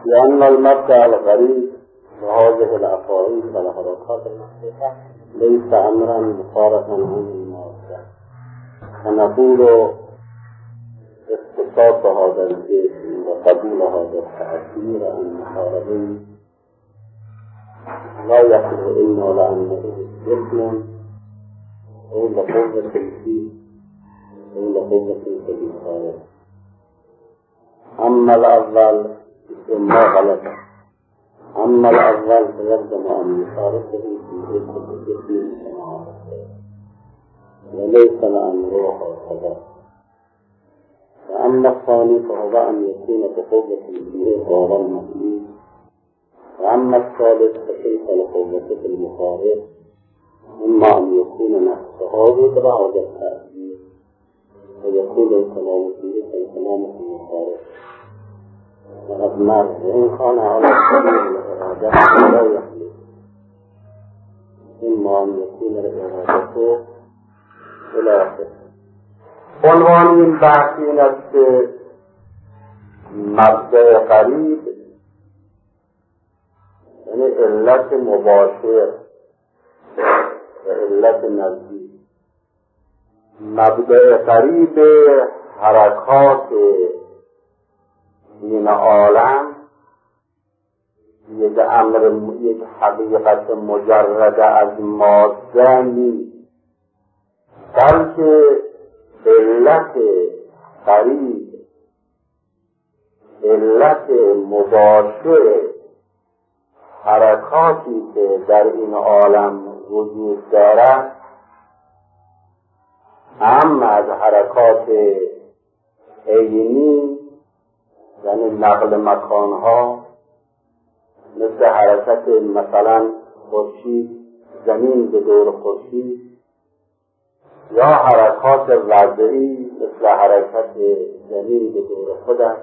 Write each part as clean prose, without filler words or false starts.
لأن المبدأ الغريب وهذه العقائد والحركات المختلفة ليس أمرا مفارقا عن المادة، فنقول اختصاص هذا الجسم وقبول هذا التأثير المحاربي لا يخلو إلا لأنه جسم أو لقوة فيه أو لقوة في المخارج. أما الأول ما غلط، أما الأول فيلزم أن يشاركه في الجسم كما وليس الأمر هكذا. وأما الثاني فهو أن يكون بقوة فيه غير المخلوق. وأما الثالث فكيف لقوة في المخارج، إما أن يكون نفسه بدرع التأثير ويكون الكلام فيه كالكلام في المخارج. وقد مر وإن كان على سبيل الإرادة لا يخلق، إما أن يكون الإرادة إلى آخره. عنوان این بحث این است که مبدأ قریب یعنی علت مباشر و علت نزدیک. مبدأ قریب حرکات این عالم یک امر، یک حقیقت مجرد از ماده نیست، بلکه علت قریب، علت مباشر حرکاتی که در این عالم وجود دارد، هم از حرکات عینی یعنی نقل مکانها مثل حرکت مثلا خورشید، زمین به دور خورشید، یا حرکات وضعی مثل حرکت زمین به دور خودش،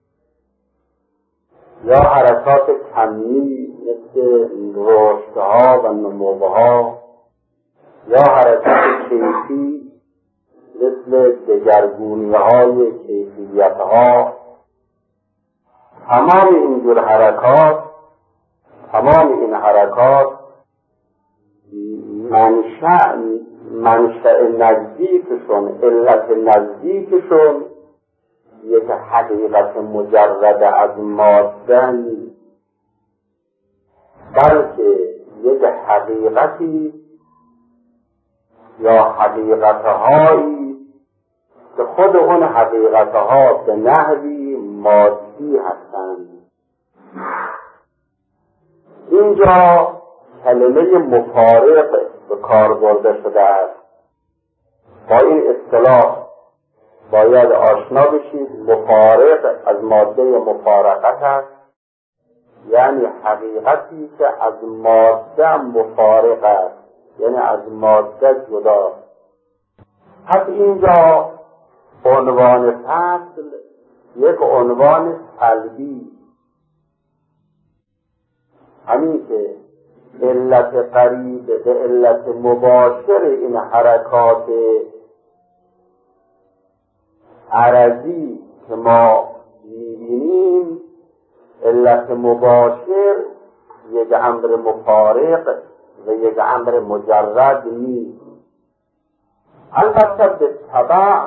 یا حرکات کمی مثل رشدها و نموها، یا حرکت کیفی مثل دگرگونی‌های کیفیتها. تمام این حرکات، تمام این حرکات منشأ نزدیکشون، علت نزدیکشون یک حقیقت مجرد از ماده نیست، بلکه یک حقیقتی یا حقیقتهایی که خود اون حقیقتها به نحوی مادی هستند. اینجا کلمه مفارق به کار برده شده است. با این اصطلاح باید آشنا بشید. مفارق از ماده مفارقت است، یعنی حقیقتی که از ماده مفارق است، یعنی از ماده جدا. پس اینجا عنوان فصل یک عنوان سلبی، همین که علت قریب به علت مباشر این حرکات عرضی که ما می‌بینیم، علت مباشر یک امر مفارق و یک امر مجرد نیست. البته به تبع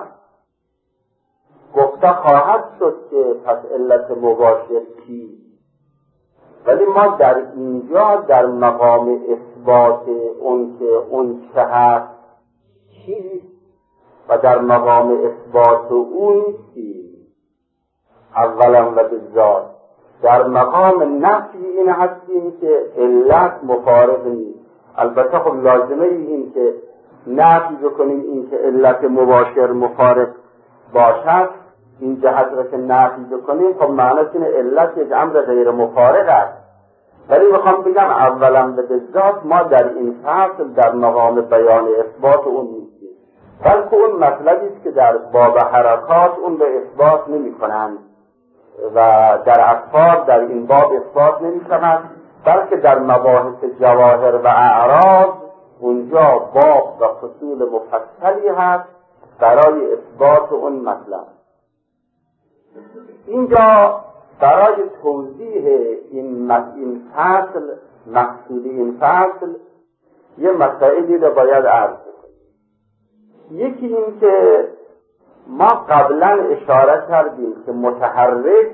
گفته خواهد شد که پس علت مباشر چی، ولی ما در اینجا در مقام اثبات اون که اون چه هست چی و در مقام اثبات اون چی. اولا و بالذات در مقام نفی این هستیم که علت مفارق نیست. البته خب لازمه این که نفی بکنیم این که علت مباشر مفارق باشد، این جهت را که نفی بکنیم خب معنیش اینه علت یک امر غیر مفارق است. ولی میخوام بگم اولا و بالذات ما در این فصل در مقام بیان اثبات اون نیستیم، بلکه اون مطلبی است که در باب حرکات اون به اثبات نمی کنند و در اطفال در این باب اثبات نمی شود، بلکه در مباحث جواهر و اعراض اونجا باب و فصول مفصلی هست برای اثبات اون مطلب. اینجا برای توضیح این فصل، مقصود این فصل، یه مسائلی رو باید عرض کنیم. یکی این که ما قبلا اشاره کردیم که متحرک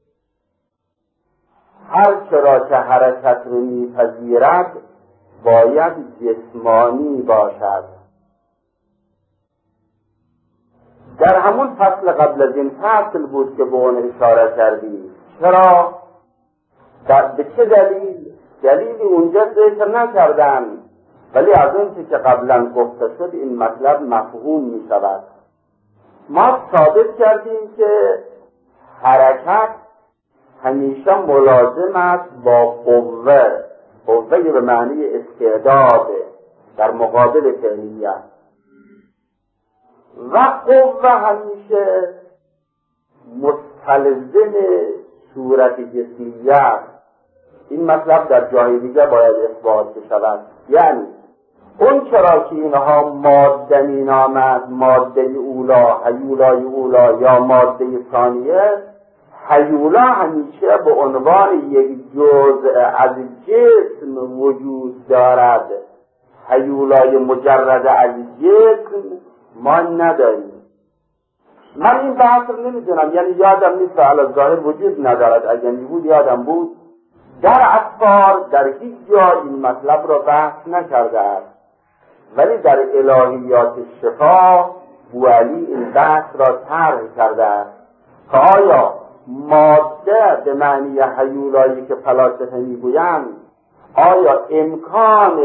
هر چرا که حرکت رو میپذیرد باید جسمانی باشد. در همون فصل قبل از این فصل بود که به اون اشاره کردیم. چرا؟ به چه دلیلی اونجا ذکر نکردن، ولی از اون که قبلا گفته شد این مطلب مفهوم می شود. ما ثابت کردیم که حرکت همیشه ملازم است با قوه به معنی استعداد در مقابل فعلیت، و قوه همیشه مستلزم صورت جسمیت. این مطلب در جای دیگه باید اثبات شود. یعنی اون چرا که اینها ماده می نامد، ماده اولا، هیولای اولا یا ماده ثانیه، هیولا همیشه به عنوان یک جزء از جسم وجود دارد. هیولای مجرد از جسم ما نداریم. من این بحث رو نمیدونم، یعنی یادم نیست، علی ظاهر وجود ندارد، اگر بود یادم بود. در اطفار در هیچ جا این مطلب رو بحث نکرده است، ولی در الهیات شفا بوعلی این بحث را طرح کرده است که آیا ماده به معنی هیولایی که فلاسفه میگویند آیا امکان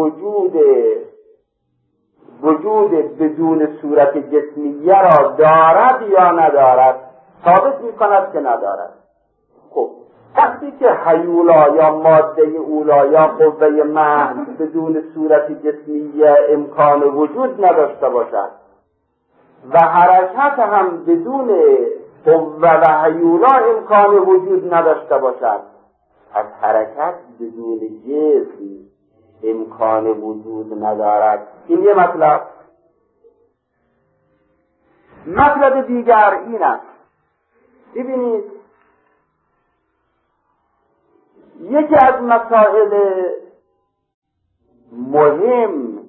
وجود بدون صورت جسمیه را دارد یا ندارد؟ ثابت میکند که ندارد. خب وقتی که هیولا یا ماده اولا یا قوه محض بدون صورت جسمیه امکان وجود نداشته باشد و حرکت هم بدون قوه و هیولا امکان وجود نداشته باشد، از حرکت بدون جسم امکان وجود ندارد. این یه مطلب. مطلب دیگر این است، ببینید یکی از مسائل مهم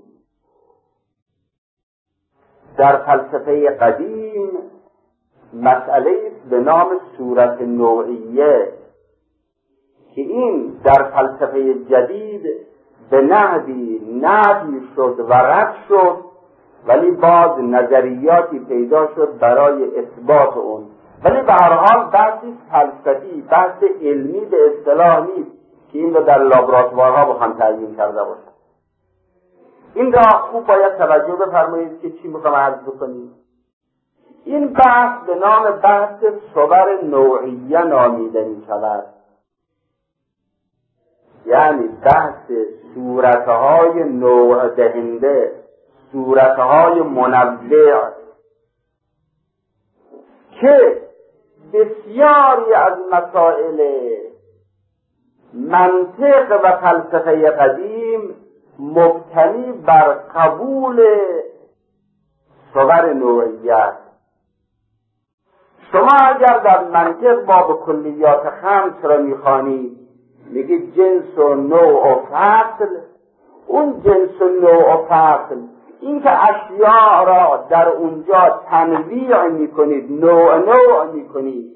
در فلسفه قدیم مسئله به نام صورت نوعیه که این در فلسفه جدید به نحوی نفی شد و رد شد، ولی باز نظریاتی پیدا شد برای اثبات اون. ولی به هر حال بحثی فلسفی، بحث علمی به اصطلاح نیست که این رو در لابراتوارها با هم تعیین کرده باشد. این را خوب باید توجه بفرمایید که چی میخوام عرض بکنیم. این بحث به نام بحث صور نوعیه نامیده می شود، یعنی بحث صورتهای نوع دهنده، صورتهای منوع که بسیاری از مسائل منطق و فلسفه قدیم مبتنی بر قبول صور نوعیت. شما اگر در منطق باب کلیات خمس را میخوانید، میگه جنس و نوع و فصل. اون جنس و نوع و فصل، این که اشیاء را در اونجا تنویع میکنید، نوع میکنید،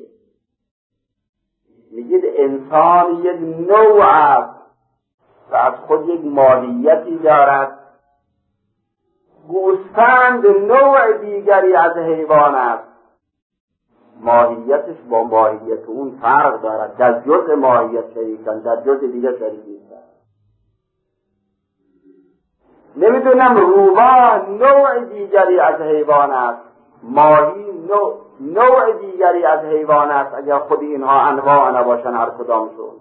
میگید انسان یک نوع است و از خود یک ماهیتی دارد. گوسفند نوع دیگری از حیوان است، ماهیتش با ماهیت اون فرق دارد، در جزء ماهیت شریکن، در جزء دیگر شریک نیستن. نمیدونم روباه نوع دیگری از حیوان است، ماهی نوع دیگری از حیوان است، اگر خود اینها انواع نباشن هر کدامشون.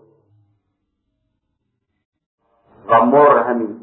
و مر همین.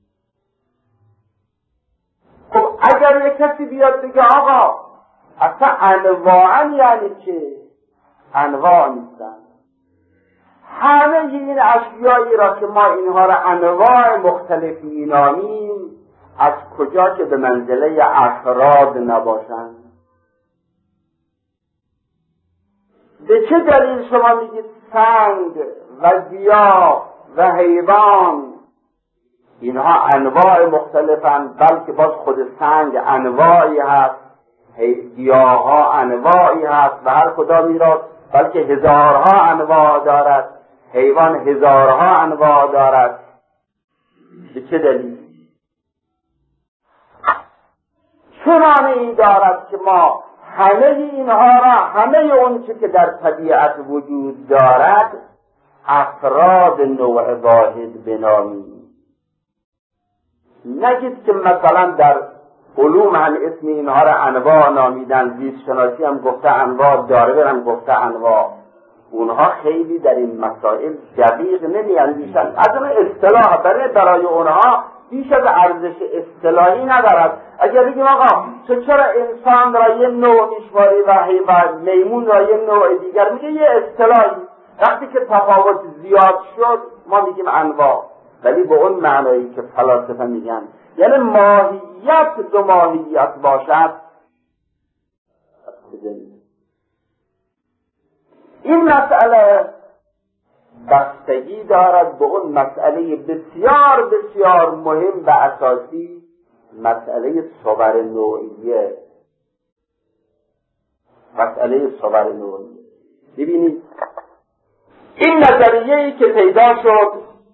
خب اگر یک کسی بیاد بگه آقا اصلا انواعا یعنی چه؟ انواع نیستن. همه این اشیایی را که ما اینها را انواع مختلفی مینامیم، از کجا که به منزله افراد نباشند. به چه دلیل شما میگید سنگ و گیاه و حیوان اینها انواع مختلفن؟ بلکه باز خود سنگ انواعی هست، گیاه ها انواعی هست و هر کدامی را بلکه هزارها انواع دارد، حیوان هزارها انواع دارد. به چه دلیل؟ چه معنی دارد که ما همه اینها را، همه اون چه که در طبیعت وجود دارد، افراد نوع واحد بنامیم؟ نگید که مثلا در علوم هم اسم اینها را انواع نامیدن، زیست شناسی هم گفته انواع، داروین هم گفته انواع. اونها خیلی در این مسائل دقیق نمی‌اندیشند. از اون اصطلاح برای اونها بیش از ارزش اصطلاحی ندارد. اگر بگیم آقا تو چرا انسان را یه نوع میشماری و میمون را یه نوع دیگر، میگه یه اصطلاحی. وقتی که تفاوت زیاد شد ما میگیم انواع، ولی به اون معنایی که فلاسفه میگن، یعنی ماهیت دو ماهیت باشد. این مسئله بستگی دارد به اون مسئله بسیار بسیار مهم و اساسی، مسئله صور نوعیه. مسئله صور نوعیه. ببینید این نظریه‌ای که پیدا شد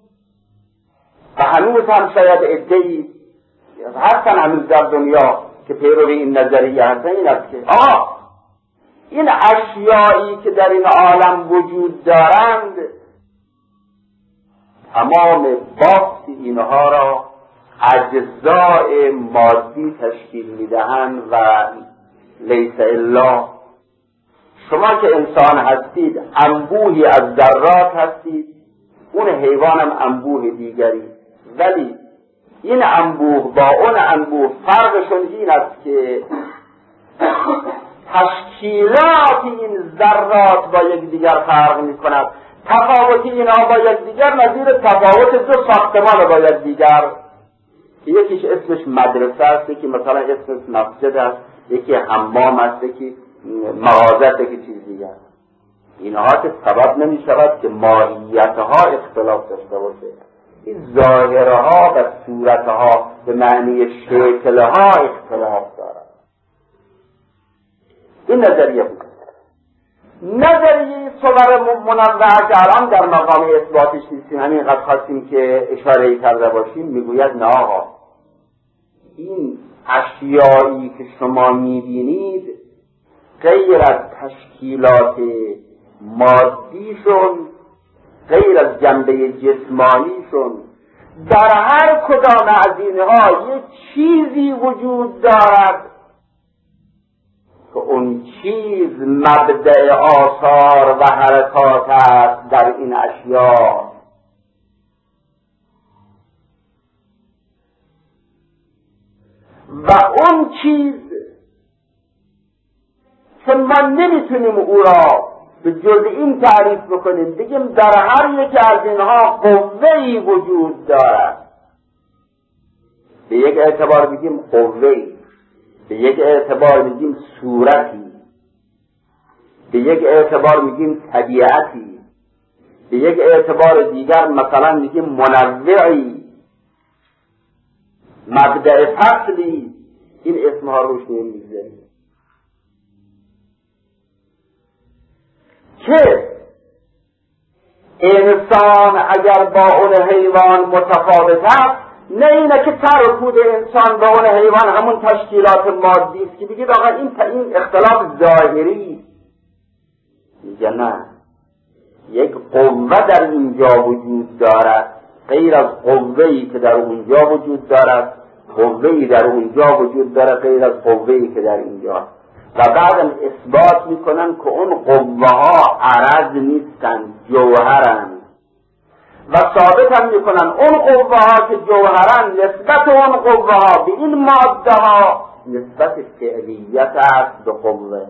و هنوز هم شاید عده‌ای هستن هنوز در دنیا که پیروی این نظریه هستن، این است که این اشیایی که در این عالم وجود دارند تمام بافت اینها را اجزاء مادی تشکیل میدهند و لیس الا. شما که انسان هستید انبوهی از ذرات هستید، اون حیوان هم انبوه دیگری، ولی این انبوه با اون انبوه فرقشون این است که تشکیلات این ذرات با یکدیگر فرق می‌کند. تفاوت اینها با یکدیگر نظیر تفاوت دو ساختمان با یکدیگر. یکیش اسمش مدرسه است، یکی مثلا اسمش مسجد است، یکی حمام است، یکی مغازه است، یکی چیز دیگر. اینها که سبب نمی‌شود که ماهیتها اختلاف داشته باشه. این ظاهرها و صورتها به معنی شکلها اختلاف دارد. این نظریه بود. نظریه صور منوعه که الان در مقام اثباتش نیستیم، همین قد خواستیم که اشاره کرده باشیم، میگوید نه آقا، این اشیایی که شما میبینید غیر از تشکیلات مادیشون، غیر از جنبه جسمانیشون، در هر کدام از اینها یک چیزی وجود دارد که اون چیز مبدأ آثار و حرکات است در این اشیا. و اون چیز که ما نمیتونیم او را به جز این تعریف بکنیم، بگیم در هر یک از اینها قوه‌ای وجود دارد. به یک اعتبار بگیم قوه‌ای، به یک اعتبار میگیم صورتی، به یک اعتبار میگیم طبیعتی، به یک اعتبار دیگر مثلا میگیم منوعی، مبدأ فصلی. این اسمها روش نمیگذاریم که انسان اگر با اون حیوان متفاوت است، نه اینه که ترکود انسان با اون حیوان همون تشکیلات مادی است که بگید آقا این اختلاف ظاهری. میگه نه، یک قوه در اینجا وجود دارد غیر از قوه‌ای که در اونجا وجود دارد، قوه‌ای در اونجا وجود دارد غیر از قوه‌ای که در اینجا. و بعدم اثبات میکنن که اون قوه ها عرض نیستن، جوهرن. و ثابت هم میکنن اون قوه ها که جوهرن، نسبت اون قوه ها به این ماده ها نسبت فعلیت است به قوه.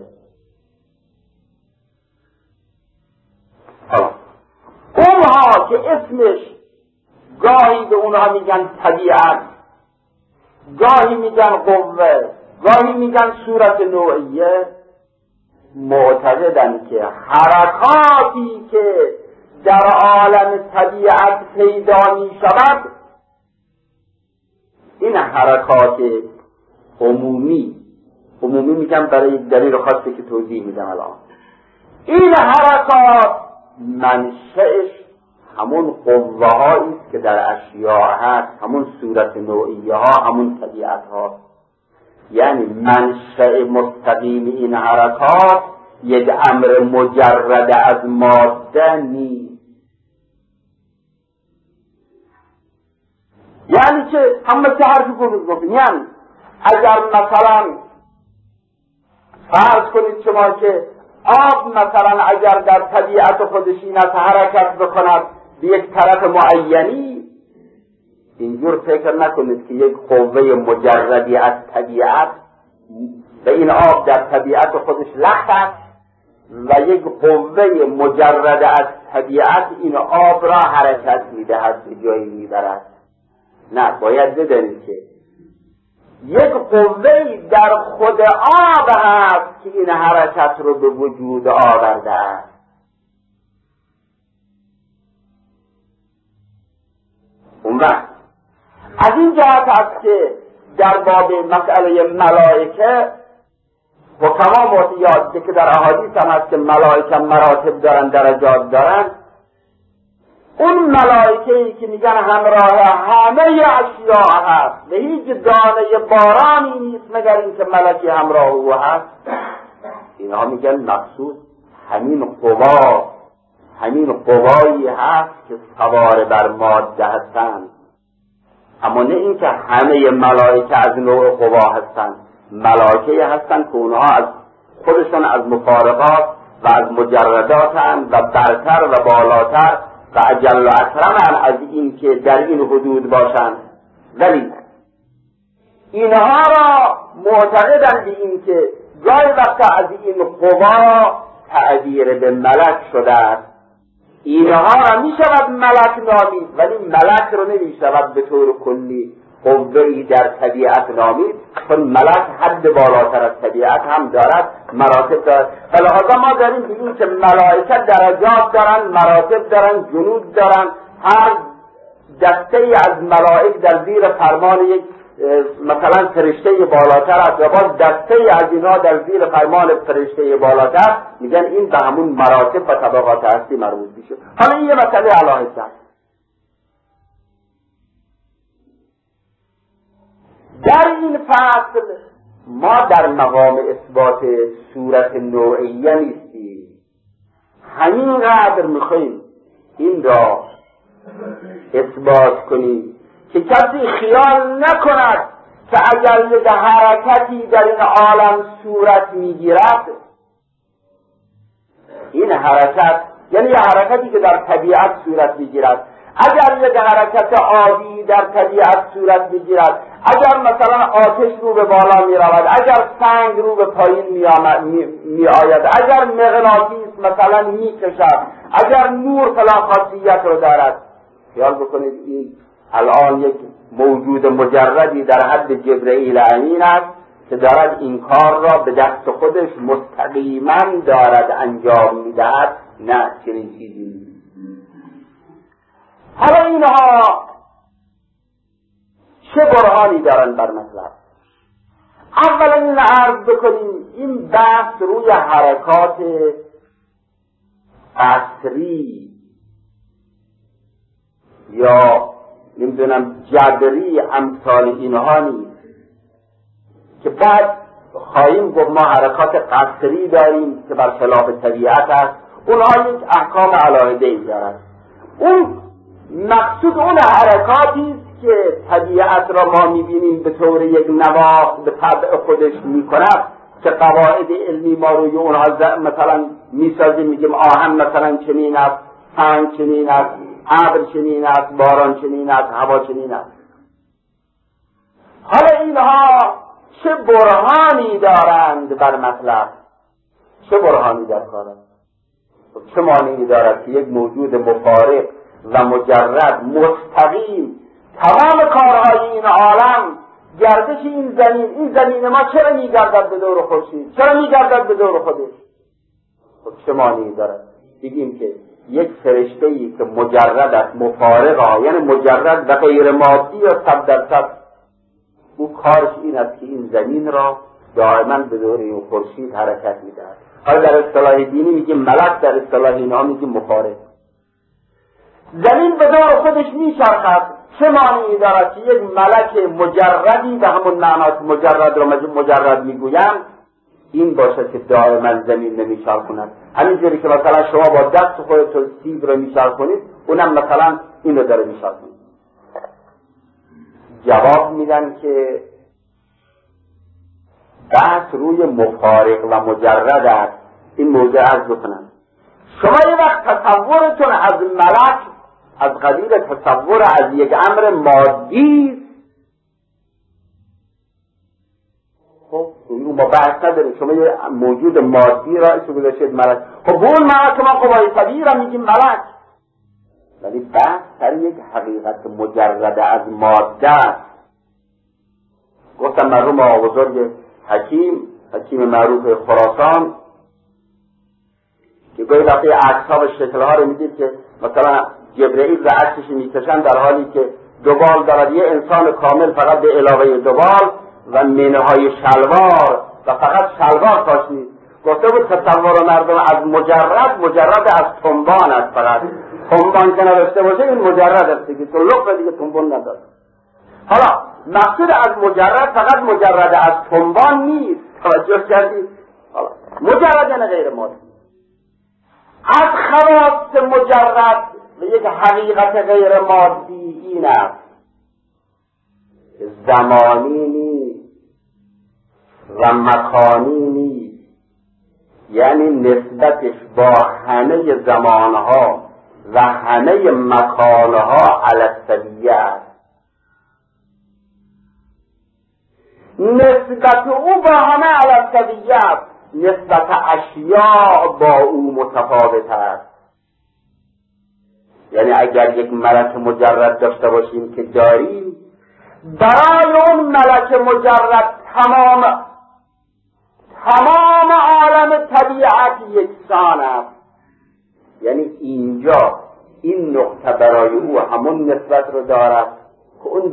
اونها که اسمش گاهی به اونها میگن طبیعت، گاهی میگن قوه، گاهی میگن صورت نوعیه، معتقدند که حرکاتی که در عالم طبیعت پیدا می شود این حرکات عمومی میگم برای دلیل خاصی که توضیح میدم الان، این حرکات منشأش همون قوه هایی است که در اشیاء هست، همون صورت نوعیه ها، همون طبیعت ها. یعنی منشأ مستقیم این حرکات یک امر مجرد از ماده نیست. یعنی که همه که حرفی گفتیم، یعنی اگر مثلا فرض کنید شما که آب مثلا اگر در طبیعت خودش این از حرکت بکند به یک طرف معینی، اینجور فکر نکنید که یک قوه مجردی از طبیعت به این آب در طبیعت خودش لخت است و یک قوه مجرد از طبیعت این آب را حرکت میدهد، به جایی میبرد. نه، باید بدانید که یک قوه در خود آب هست که این حرکت رو به وجود آورده است. اون وقت از این جهت است که در باب مسئله ملائکه حکما معتقدند که در احادیث هم هست که ملائکه مراتب دارن، درجات دارن. اون ملائکه‌ای که میگن همراه همه اشیاء هست و هیچ دانه بارانی نیست مگر اینکه ملکی همراه او هست، اینها میگن مقصود همین قوایی هست که سوار بر ماده هستند، اما نه اینکه همه ملائکه از نوع قوا هستند. ملائکه هستند که اونها از خودشون از مفارقات و از مجرداتند و برتر و بالاتر و اجل و اکرمن از این که در این حدود باشند، ولی اینها را معتقدند به این که گاهی وقت از این قوا تعبیر به ملک شده است. اینها را می شود ملک نامید، ولی ملک رو نمی شود به طور کلی قوه‌ای در طبیعت نامید، چون ملک حد بالاتر از طبیعت هم دارد، مراتب دارد. فلذا ما داریم به این که ملائکه درجات دارن، مراتب دارن، جنود دارن. هر دسته از ملائک در زیر فرمان یک مثلا فرشته بالاتر است و باز دسته از اینها در زیر فرمان فرشته بالاتر، میگن این به همون مراتب و طبقات هستی مربوط میشه. حالا این یه مسئله علاهه است. در این فصل ما در مقام اثبات صورت نوعیه نیستیم، همینقدر میخواییم این را اثبات کنیم که کسی خیال نکند که اگر یک حرکتی در این عالم صورت میگیرد، این حرکت یعنی یک حرکتی که در طبیعت صورت میگیرد، اگر یک حرکت عادی در طبیعت صورت میگیرد، اگر مثلا آتش رو به بالا می رود، اگر سنگ رو به پایین می آید، اگر مغناطیس مثلا می کشد، اگر نور فلان خاصیت رو دارد، خیال بکنید این الان یک موجود مجردی در حد جبرئیل امین است که دارد این کار را به دست خودش مستقیما دارد انجام می دهد. نه، چنین چیزی نیست. حالا اینها چه برهانی دارن بر مطلب؟ اولا این عرض بکنیم این بحث روی حرکات عصری یا نمیدونم جبری امثال اینها نیست که بعد خواهیم گفت ما حرکات قصری داریم که بر خلاف طبیعت است، اونها یک احکام علاهده‌ای دارند. اون مقصود اون حرکاتی که طبیعت را ما میبینیم به طور یک نوا به طبع خودش میکند که قواعد علمی ما روی اونها مثلا میسازیم، میگیم آهن مثلا چنین است، سنگ چنین است، ابر چنین است، باران چنین است، هوا چنین است. حالا اینها چه برهانی دارند بر مطلب؟ چه برهانی در کارند؟ چه مانعی دارد که یک موجود مفارق و مجرد مستقیم تمام کارهای این عالم، گردش این زمین ما چرا میگردد به دور خورشید؟ چرا میگردد به دور خودش؟ خب چه مانعی داره بگیم که یک فرشته‌ای که مجرد است، مفارقه، یعنی مجرد و غیر مادی یا 100%، او کارش این است که این زمین را دائما به دور این خورشید حرکت می‌دهد. حالا در اصطلاح دینی میگیم ملک، در اصطلاح اینها میگیم مفارق. زمین به دور خودش میچرخد، چه مانعی دارد که یک ملک مجردی، به همون معناست مجرد را مجرد میگویند، این باشه که دائما زمین نمیچرخوند. همینجوری که مثلا شما با دست خودتون سیب رو میچرخونید، اونم مثلا این رو داره میچرخونید. جواب میدن که بحث روی مفارق و مجرد است. این موضوع عرض بکنم. شما یه وقت تصورتون از ملک از قبیل تصور از یک امر مادی، خب ما بحث نداریم، شما یه موجود مادی را اسم گذاشتید ملک، خب اون ملک ما قوای طبیعی را میگیم ملک، ولی بحث سر یک حقیقت مجرد از ماده است. گفتم مرحوم آقا بزرگ حکیم معروف خراسان که گاهی وقتی عکس‌ها و شکل‌ها رو میدید که مثلا جبرئیل و عکسش میکشن در حالی که دوبال دارد، یه انسان کامل فقط به علاوه دوبال و منهای شلوار و فقط شلوار کاش نیست. گفته بود تصور مردم از مجرد از تنبان است، فقط تنبان که نداشته باشه این مجرد است دیگه، تو لقمه دیگه تنبان نداره. حالا مقصود از مجرد فقط مجرد از تنبان نیست، توجه کردید؟ حالا مجرد یعنی غیر مادی. از خواص مجرد و یک حقیقت غیر مادی این است که زمانی نیست و مکانی نیست، یعنی نسبتش با همه زمانها و همه مکانها علی السویه است. نسبت او با همه علی السویه است، نسبت اشیاء با او متفاوت است. یعنی اگر یک ملک مجرد داشته باشیم که داریم، برای اون ملک مجرد تمام عالم طبیعت یکسان است. یعنی اینجا این نقطه برای او همون نسبت رو دارد که اون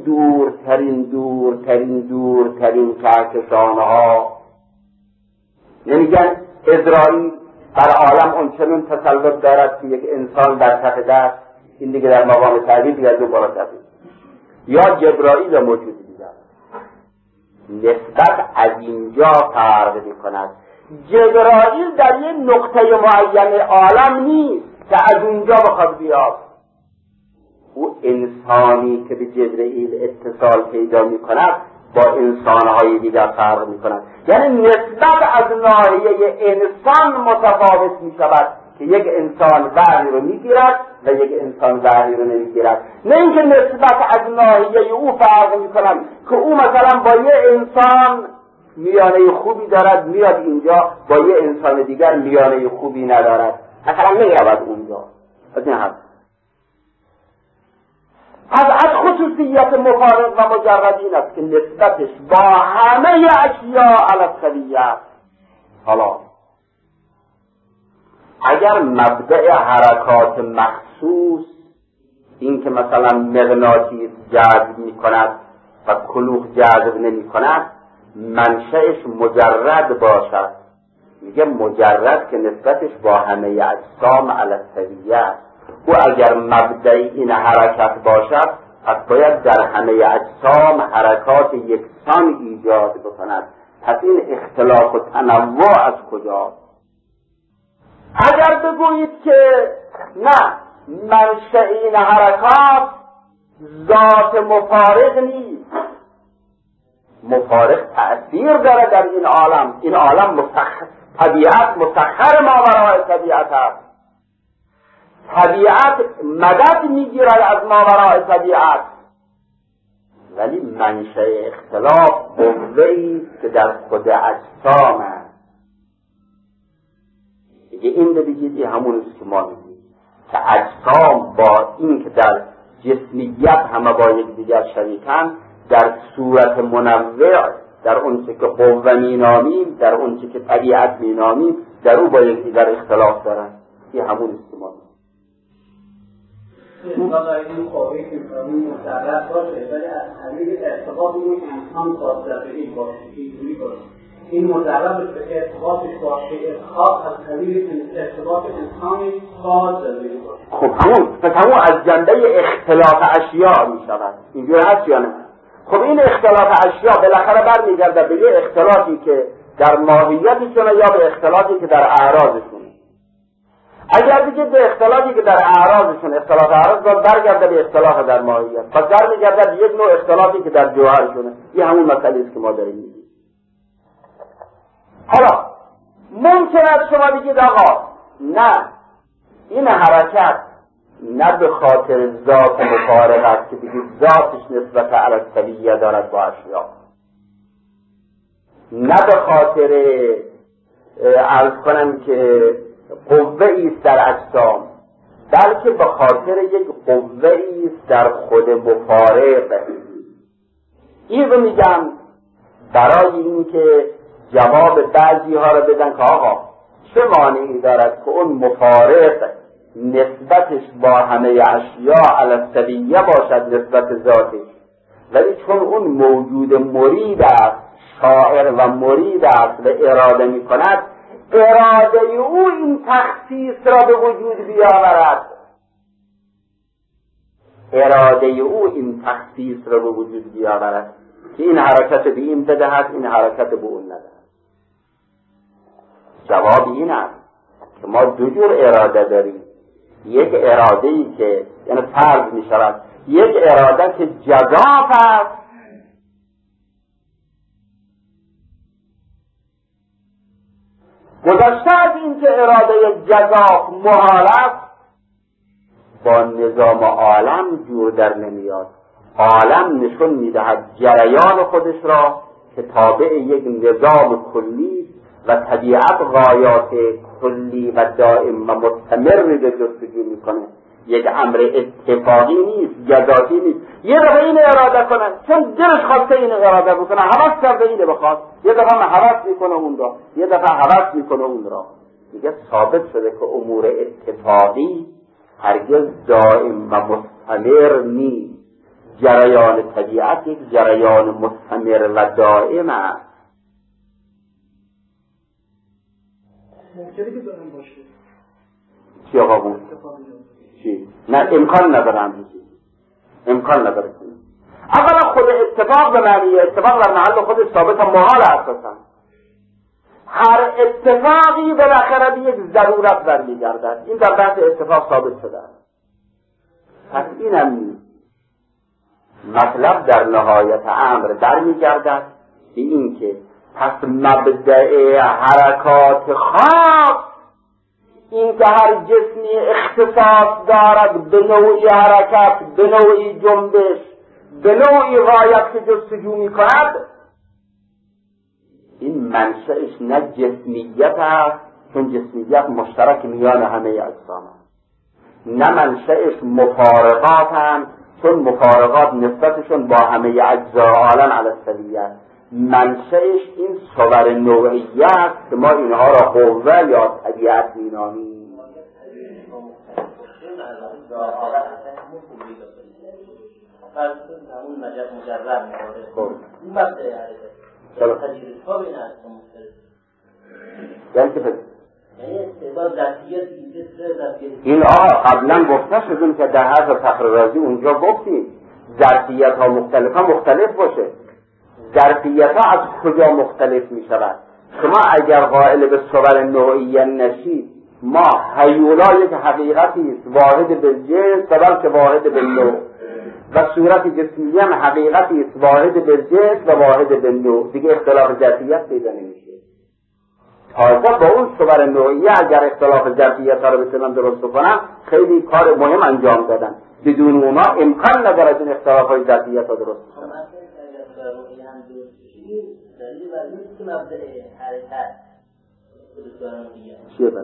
دورترین کهکشانها، نمیگن اسرائیل بر عالم اون چنون تسلط دارد که یک انسان در کف دست، این دیگه در مقام تعبیر دیگه از اون بالاتر است، یا جبرائیل موجود دیگر. نسبت از اینجا فرق می‌کند. جبرائیل در یک نقطه معین عالم نیست که از اونجا بخواد بیاد. او انسانی که به جبرائیل اتصال پیدا می‌کند با انسان‌های دیگر فرق می‌کند. یعنی نسبت از ناحیه انسان متفاوت می‌شود که یک انسان وحی رو می‌گیرد و یک انسان وحی رو نمی‌گیرد. نه اینکه نسبت از ناحیه او فرق می‌کند که او مثلا با یه انسان میانه خوبی دارد، میاد اینجا، با یه انسان دیگر میانه خوبی ندارد، مثلا نمی‌رود اونجا. از این حد از خصوصیت مفارق و مجرد این است که نسبتش با همه اشیاء علی السویه است. حالا اگر مبدأ حرکات مخصوص، این که مثلا مغناطیس جذب می کند و کلوخ جذب نمی کند، منشأش مجرد باشد، میگه مجرد که نسبتش با همه اجسام علی السویه است. او اگر مبدأ این حرکت باشد، پس باید در همه اجسام حرکات یکسان ایجاد بکند. پس این اختلاف و تنوع از کجا؟ اگر بگویید که نه، منشأ این حرکات ذات مفارق نیست، مفارق تأثیر داره در این عالم، این عالم طبیعت مسخر ماورای طبیعت است، طبیعت مدد میگیرد از ماورای طبیعت، ولی منشأ اختلاف قوه‌ای که در خود اجسام است. دیگه این رو بگید همون است که ما میگیم که اجسام با این که در جسمیت همه با یک دیگر شریکن، در صورت منوع، در اون چه که قوه مینامیم، در اون چه که طبیعت مینامیم، در او با یکدیگر اختلاف دارن. این همون استعمال این قوی که این مشرف باشه، ولی از طریق ارتباط این انسان فاصله باشه، اینجوری باشه. این مجرد به ارتباطش باشه، خاص از طریق ارتباط انسانی فاصله باشه. خب همون از جنبه اختلاف اشیاء می شود. اینجوری هست یا نه؟ خب این اختلاف اشیاء بالاخره برمیگرده به یه اختلافی که در ماهیتشونه یا به اختلافی که در اعراضشونه. اگر دیگه به اختلافی که در اعراضشون اختلاف اعراض برگرده به اختلاف در ماهیت، پس برمیگرده به یک نوع اختلافی که در جوهرشونه. این همون مسئله است که ما داریم میگیم. حالا ممکن است شما بگید آقا نه، این حرکت نه به خاطر ذات مفارقت که بگید ذاتش نسبت علیه دارد با اشیاء، نه به خاطر عرض کنم که قوه ایست در اجسام، بلکه به خاطر یک قوه ایست در خود مفارق. این رو میگم برای این که جواب بعضی ها رو بدن که آقا چه مانعی دارد که اون مفارق نسبتش با همه اشیاء علیه باشد نسبت ذاتش، ولی چون اون موجود مرید است، شاعر و مرید است و اراده می کند، اراده او این تخصیص را به وجود بیاورد. اراده او این تخصیص را به وجود بیاورد که این حرکت به این بدهد، این حرکت به اون ندهد. جواب این است که ما دو جور اراده داریم. یک اراده ای که یعنی فرض می شود یک اراده که جزاف است، گذشته از این که اراده جزاف محال است، با نظام عالم جور در نمیاد. عالم نشون میدهد جریان خودش را که تابع یک نظام کلی و طبیعت غایات کلی و دائم و مستمر به جستجو میکنه. یک امر اتفاقی نیست، جزاتی نیست. یه دفعه این اراده کنن چون دلش خواسته این اراده بکنه، هوس کرده اینه بخواد، یه دفعه هوس میکنه اون را، یه دفعه هوس میکنه اون را. میگه ثابت شده که امور اتفاقی هرگز دائم و مستمر نیست. جریان طبیعت یک جریان مستمر و دائم است. ممکنه که دائم باشه. چی آقا بود؟ چی؟ نه امکان ندارم چیزی. امکان نداره. اولا خود اتفاق به معنی اتفاق در محل خودش ثابت و محال اساسا. هر اتفاقی بالاخره به یک ضرورت برمیگردد. این در بحث اتفاق ثابت شده است. پس اینم نیست. مطلب در نهایت امر برمیگردد به این که پس مبدأ حرکات خاص این که هر جسمی اختصاص دارد به نوعی حرکت، به نوعی جنبش، به نوعی غایت که جستجو می کند، این منشأش نه جسمیت است، چون جسمیت مشترک میان همه اجسام است، نه منشأش مفارقات هم، چون مفارقات نسبتشون با همه اجزای عالم علیه. منشأش این صور نوعیه است که ما اینها را قوه یا طبیعت مینامیم. این قبلا گفته شدیم که در حرف فخر رازی اونجا گفتیم ظرفیت ها مختلف باشه. ظرفیت ها از کجا مختلف می شود؟ شما اگر قائل به صور نوعیه نشید، ما هیولا یک حقیقتی است واحد به جنس بلکه واحد به نوع، و صورت جسمیه هم حقیقتی است واحد به جنس و واحد به نوع، دیگه اختلاف ظرفیت پیدا نمیشه. تازه با اون صور نوعیه اگر اختلاف ظرفیت ها رو بتونن درست کنن، خیلی کار مهم انجام دادن. بدون اونا امکان نداره این اختلاف های ظرفیت ها درست کنن. چیه بله؟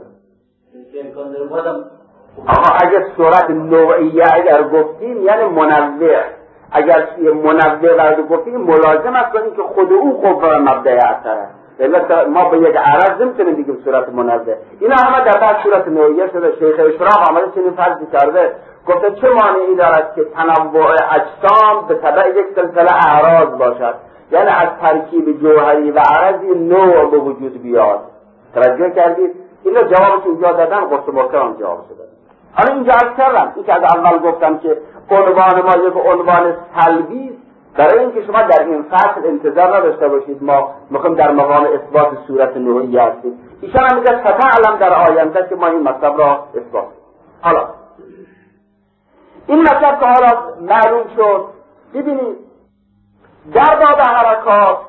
آقا اگر صورت نوعیه اگر گفتیم یعنی منوع، اگر منوع برد گفتیم ملازم است کنیم که خود او قوه مبدأ اثر است. ما به یک عرض نمیتونیم بگیم صورت منزه. اینا همه در بعد صورت نوعیه شده. شیخ اشراق آمده چنین فرضی کرده، گفته چه مانعی دارد که تنوع اجسام به تبع یک سلسله اعراض باشد، یعنی از ترکیب جوهری و عرضی نوع به وجود بیاد. توجه کردید؟ اینا جوابش اینجا دادن، قصه محکم جواب شده. حالا اینجا عرض کردم، این که از اول گفتم که عنوان ما یک عنوان سلبی، برای اینکه شما در این فصل انتظار نداشته باشید ما میخوایم در مقام اثبات صورت نوعی هستیم. ایشان هم میگه ستعلم در آینده که ما این مطلب را اثبات. حالا این مطلب که حالا معلوم شد، ببینید در باب حرکات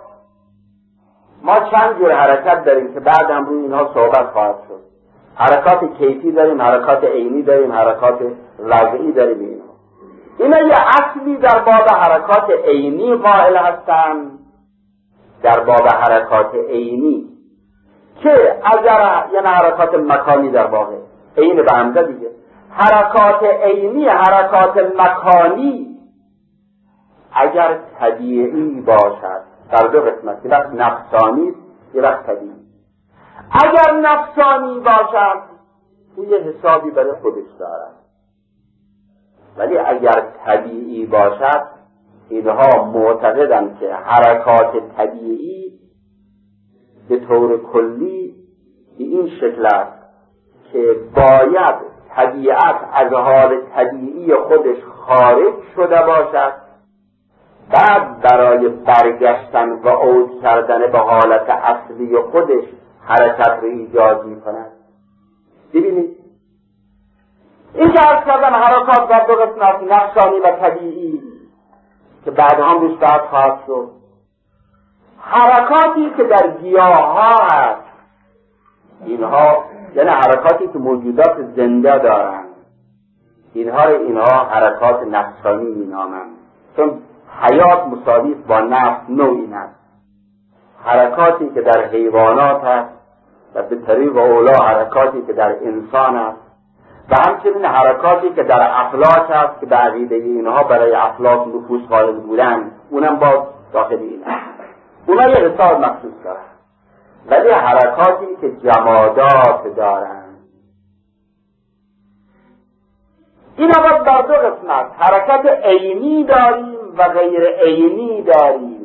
ما چند جور حرکت داریم که بعد هم روی اینها صحبت خواهد شد. حرکات کیفی داریم، حرکات عینی داریم، حرکات وضعی داریم. اینا یه اصلی در باب حرکات عینی قائل هستن، در باب حرکات عینی که اگر یعنی حرکات مکانی در واقع عین به همزه دیگه، حرکات عینی حرکات مکانی اگر طبیعی باشد در دو قسمت، یه وقت نفسانی یه وقت طبیعی. اگر نفسانی باشد یه حسابی برای خودش دارد، ولی اگر طبیعی باشد اینها معتقدند که حرکات طبیعی به طور کلی به این شکل است که باید طبیعت از حال طبیعی خودش خارج شده باشد، بعد برای برگشتن و عود کردن به حالت اصلی خودش حرکت رو ایجاد می کند. ببینید این که عرض کردن حرکات در دو قسمت، نفسانی و طبیعی، که بعد هم روش بحث خواهد شد. حرکاتی که در گیاه ها هست، اینها یعنی حرکاتی که موجودات زنده دارند، اینها حرکات نفسانی می نامند، چون حیات مساوی با نفس نوعی هست. حرکاتی که در حیوانات هست و به طریق اولا حرکاتی که در انسان هست و همچنین حرکاتی که در افلاک هست که به عقیده اینها برای افلاک نفوذ قائل بودن، اونم باز داخل این هست. اونا یه حساب مخصوص دارن. ولی حرکاتی که جمادات دارن، اینا باز در دو قسمت، حرکت عینی داریم و غیر عینی داریم.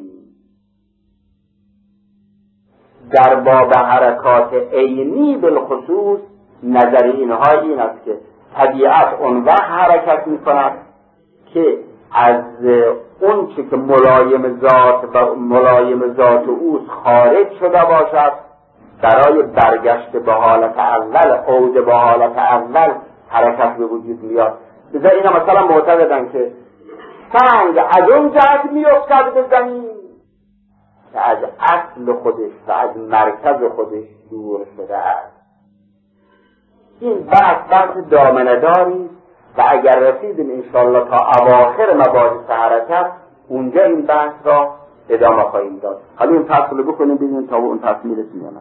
در باب حرکات عینی بالخصوص نظر اینها این است که طبیعت اون وقت حرکت می کند که از اون چی که ملایم ذات اوست خارج شده باشد، برای برگشت به حالت اول، عود به حالت اول حرکت به وجود میاد. بذار اینا مثلا معتقدن که سنگ از اون جهت میافتد به زمین که از اصل خودش و از مرکز خودش دور شده است. این بحث دامنه‌داری و اگر رسیدیم انشاءالله تا اواخر مباحث حرکت، اونجا این بحث را ادامه خواهیم داد. حالا این فصل رو بکنیم ببینیم تا اون فصل میرسیم.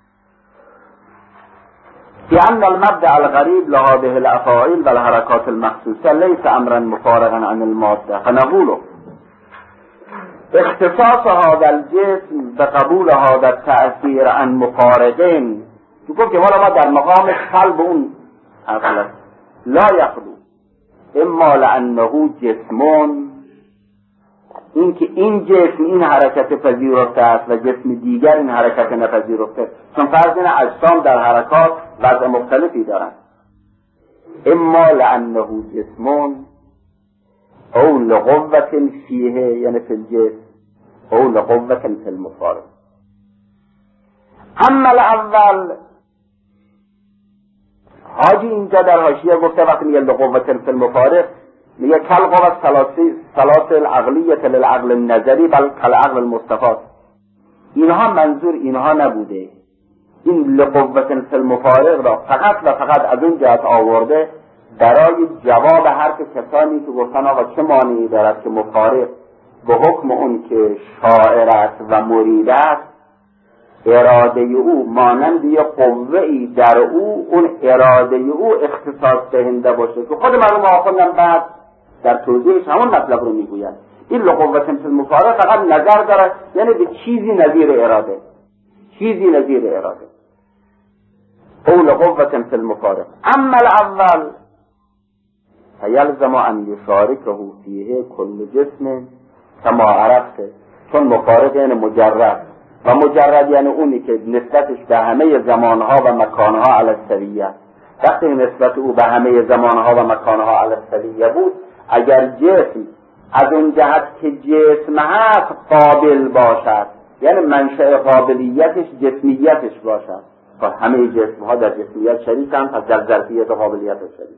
لأن المبدأ الغريب لهذه الأفاعيل والحركات المخصوصة ليس أمرا مفارغا عن المادة، فنقول اختصاص هذا الجسم بقبول هذا التأثير عن مفارقين، چون که حالا ما در مقام قلب اون اصلا لا يخلو اما لأنه جسمون، این که این جسم این حرکت پذیرفته است و جسم دیگر این حرکت نپذیرفته، چون فرض این اجسام در حرکات وضع مختلفی دارند. اما لأنه جسمون او لقوة فیه یعنی فی الجسم او لقوة فی المفارق. اما الاول حاجی اینجا در حاشیه گفته وقتی میگه لقوة فی المفارق میگه کالقوة ثلاث العقلیة للعقل النظری بل کالعقل المستفاد. اینها منظور اینها نبوده. این لقوة فی المفارق را فقط و فقط از اون جهت آورده برای جواب حرف کسانی که گفتن آقا چه مانعی دارد که مفارق به حکم اون که شاعر است و مرید است، اراده او مانند یه قوه‌ای در او، اون اراده او اختصاص دهنده باشه که خود مرحوم آخوندم بعد در توضیحش همون مطلب رو میگوید. این لقوة فی المفارق فقط نظر دارد، یعنی به چیزی نظیر اراده، چیزی نظیر اراده. او لقوة فی المفارق. اما الاول فیلزم ان یشارکه فیه کل جسم کما عرفته، چون مفارق یعنی مجرد، و مجرد یعنی اونی که نسبتش به همه زمانها و مکانها علی السویه. وقتی نسبت او به همه زمانها و مکانها علی السویه بود، اگر جسم از اون جهت که جسم هست قابل باشد، یعنی منشأ قابلیتش جسمیتش باشد، همه جسمها در جسمیت شریکند، پس در ظرفیت و قابلیت شریک.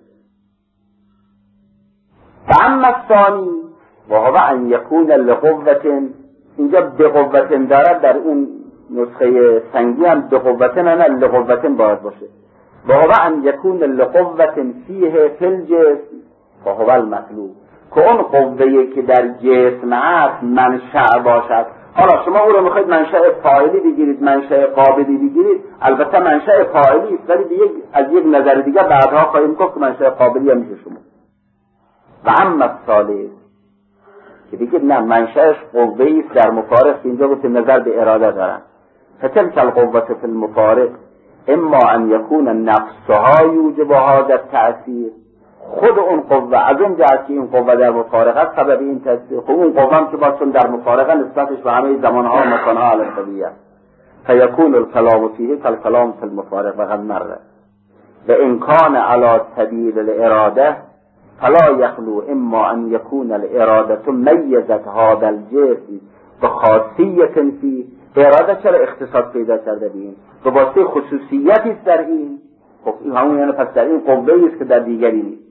و اما الثانی و هو ان یکون لقوة، اینجا بقوة دارد، در اون نسخه سنگی هم بقوة نه لقوة باید باشه. و هو ان یکون لقوة فیه فی الجسم و هو المطلوب، که اون قوه‌ای که در جسم هست منشأ باشد. حالا شما او رو میخواید منشأ فاعلی بگیرید، منشأ قابلی بگیرید، البته منشأ فاعلی است، ولی از یک نظر دیگه بعدها خواهیم گفت که منشأ قابلی هم میشه شما. و اما الثالث که بگید نه منشأش قوه‌ای است در مفارق، اینجا گفت نظر به اراده دارن. فتلك القوة فی المفارق اما ان یکون نفسها یوجب هذا التأثیر، خود اون قوه از اون جهت که این قوه در مفارقه است سبب این تأثیر، خب اون قوه هم که باید چون در مفارقه نسبتش به همه زمانها و مکانها علی السویه، فیکون الکلام فیه کالکلام فی المفارق وقد مره. و ان کان علی سبیل الاراده فلا یخلو اما ان یکون الاراده میزت هذا الجسم بخاصیت فیه. اراده چرا اختصاص پیدا کرده بین؟ به واسطه خصوصیتی است در این، خب این همون یعنی پس در این قوه‌ای است که در دیگری نیست.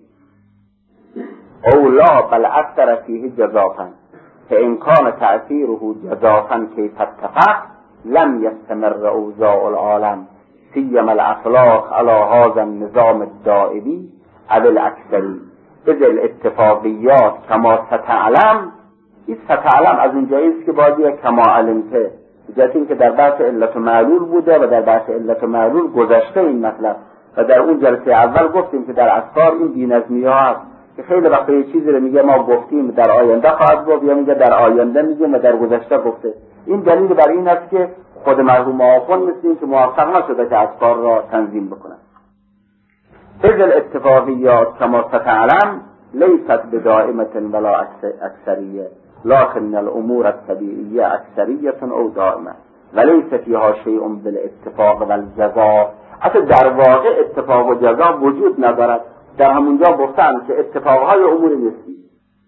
او لا بل اثر فیه جزافا، فان کان تأثیره جزافا کیف اتفق لم یستمر اوضاع العالم سیما الاخلاق علی هذا النظام الدائمی او الاکثری، اذ الاتفاقیات کما ستعلم. این ستعلم از اون جایی است که باید کما علمته، جهت این که در بحث علت و معلول بوده و در بحث علت و معلول گذشته این مطلب، و در اون جلسه اول گفتیم که در اسفار این بی‌نظمی‌ها هست که خیلی وقتا یه چیزی رو میگه ما گفتیم در آینده خواهد گفت، یا میگه در آینده میگه و در گذشته گفته. این دلیل بر این است که خود مرحوم آخوند مثل این که موفق نشده که اسفار را تنظیم بکنه. اذ الاتفاقیات کما ستعلم لیست بدائمة ولا اکثریه، لكن الامور الطبیعیه اکثریه او دائمه وليس فيها شیء بالاتفاق والجزاء. اصلا در واقع اتفاق و جزا وجود ندارد. در همونجا گفتن که اتفاقهای امور نسبی،